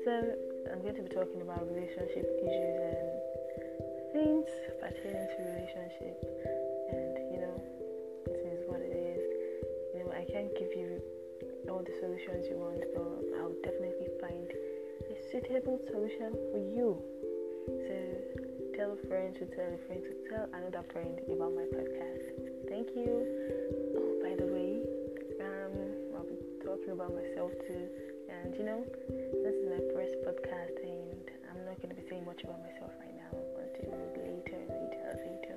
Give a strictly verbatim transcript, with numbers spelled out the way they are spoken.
So I'm going to be talking about relationship issues and things pertaining to relationship. And you know, this is what it is. You know, I can't give you all the solutions you want, but I'll definitely find a suitable solution for you. So tell a friend to tell a friend to tell another friend about my podcast. Thank you. Oh, by the way, um, I'll be talking about myself too. And you know, this is my first podcast, and I'm not going to be saying much about myself right now until later, later, later.